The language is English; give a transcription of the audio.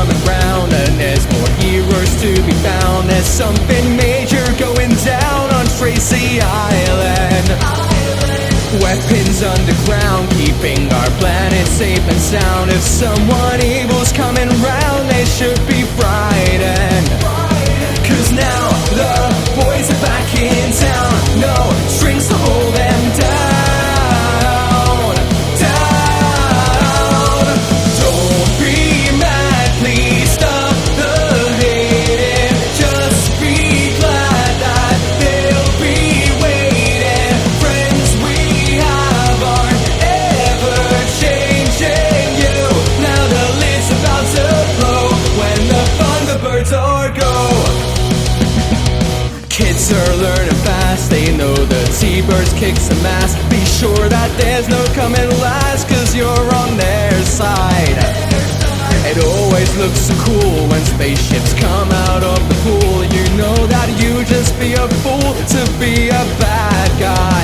coming round, and there's more heroes to be found. There's something major going down on Tracy Island. Weapons underground, keeping our planet safe and sound. If someone evil's coming round, they should be frightened. Cause now the boys are back in town. No strings to hold them down, down. Don't be mad, please stop the hating. Just be glad that they'll be waiting. Friends we have aren't ever changing you. Now the lid's about to blow when the Thunderbirds are go. Kids are learning fast, they know the T-Birds kick some ass. Be sure that there's no coming last, cause you're on their side. It always looks so cool when spaceships come out of the pool. You know that you just be a fool to be a bad guy.